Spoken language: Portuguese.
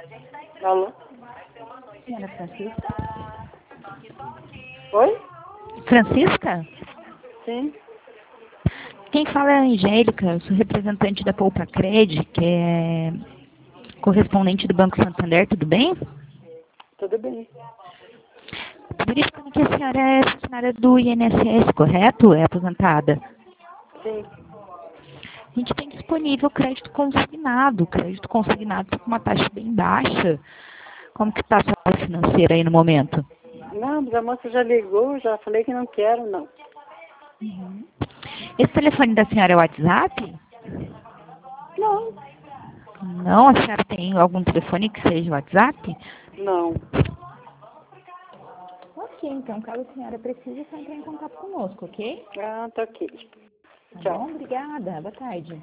Alô? Senhora Francisca? Oi? Francisca? Sim. Quem fala é a Angélica, eu sou representante da Poupa Cred, que é correspondente do Banco Santander, tudo bem? Tudo bem. Verificando que a senhora é funcionária do INSS, correto? É aposentada. Sim. A gente tem disponível crédito consignado. Crédito consignado está com uma taxa bem baixa. Como que está a sua vida financeira aí no momento? Não, mas a moça já ligou, já falei que não quero, não. Esse telefone da senhora é o WhatsApp? Não. Não, a senhora tem algum telefone que seja o WhatsApp? Não. Ok, então caso a senhora precise, só entrar em contato conosco, ok? Ah, tá aqui. Tá Tchau. bom? Obrigada. Boa tarde.